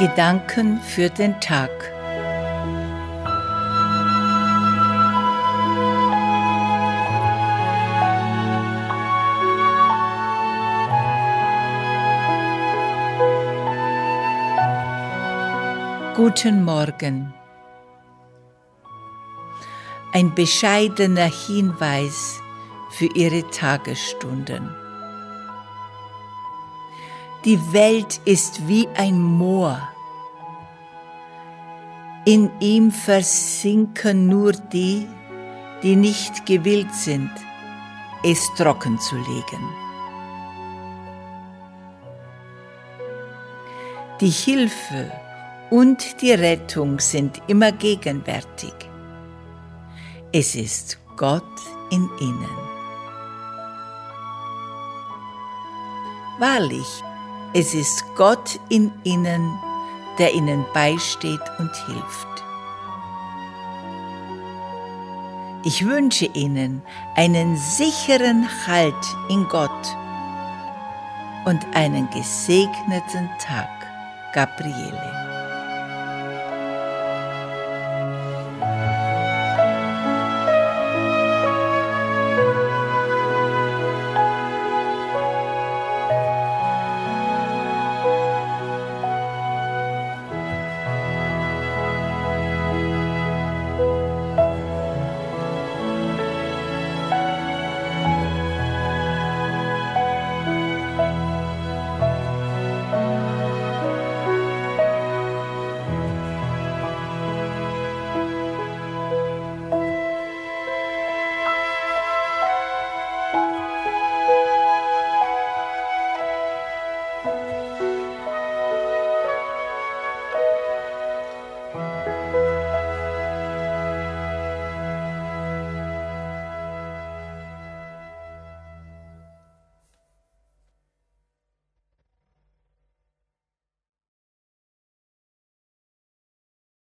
Gedanken für den Tag. Guten Morgen. Ein bescheidener Hinweis für Ihre Tagesstunden. Die Welt ist wie ein Moor. In ihm versinken nur die, die nicht gewillt sind, es trocken zu legen. Die Hilfe und die Rettung sind immer gegenwärtig. Es ist Gott in ihnen. Wahrlich, es ist Gott in ihnen, der ihnen beisteht und hilft. Ich wünsche Ihnen einen sicheren Halt in Gott und einen gesegneten Tag. Gabriele.